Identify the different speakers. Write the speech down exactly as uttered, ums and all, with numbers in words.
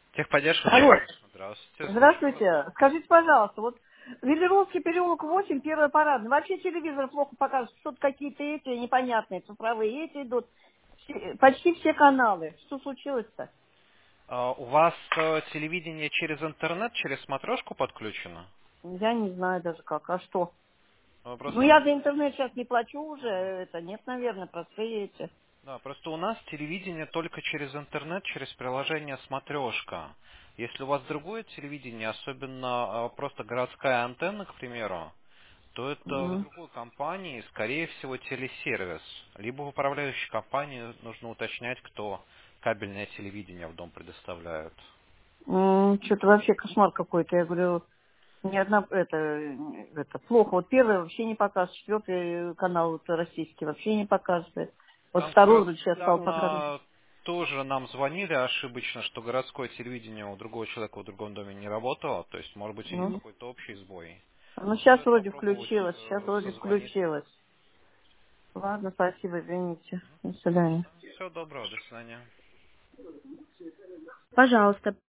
Speaker 1: Техподдержка,
Speaker 2: Алло,
Speaker 1: добрый. Здравствуйте, слушаю вас.
Speaker 2: здравствуйте. Скажите, пожалуйста, вот Велеровский переулок восемь, первая парадная. Вообще телевизор плохо показывает. Что-то какие-то эти непонятные цифровые эти идут. Все- Почти все каналы. Что случилось-то?
Speaker 1: А, у вас э, телевидение через интернет, через смотрешку подключено?
Speaker 2: Я не знаю даже как. А что?
Speaker 1: А,
Speaker 2: Ну,
Speaker 1: Просто,
Speaker 2: я за интернет сейчас не плачу уже.
Speaker 1: ага.
Speaker 2: Это нет, наверное, простые эти.
Speaker 1: Да, просто у нас телевидение только через интернет, через приложение «Смотрешка». Если у вас другое телевидение, особенно э, просто городская антенна, к примеру, то это в
Speaker 2: М.
Speaker 1: другой компании, скорее всего, телесервис. Либо в управляющей компании нужно уточнять, кто кабельное телевидение в дом предоставляет.
Speaker 2: М, Что-то вообще кошмар какой-то. Я говорю, ни одна, это, это плохо. Вот первый вообще не показывает, четвертый канал вот, российский вообще не показывает. Вот
Speaker 1: Там как
Speaker 2: второй
Speaker 1: раз
Speaker 2: вроде сейчас стал показывать.
Speaker 1: недавно тоже нам звонили ошибочно, что городское телевидение у другого человека в другом доме не работало. То есть, может быть, у них
Speaker 2: Ну,
Speaker 1: какой-то общий сбой.
Speaker 2: ну, сейчас
Speaker 1: Стоит
Speaker 2: вроде
Speaker 1: попробовать
Speaker 2: включилось, сейчас
Speaker 1: э,
Speaker 2: вроде
Speaker 1: созвониться.
Speaker 2: включилось. Ладно, спасибо, извините. До свидания.
Speaker 1: Всего доброго, до свидания.
Speaker 2: Пожалуйста.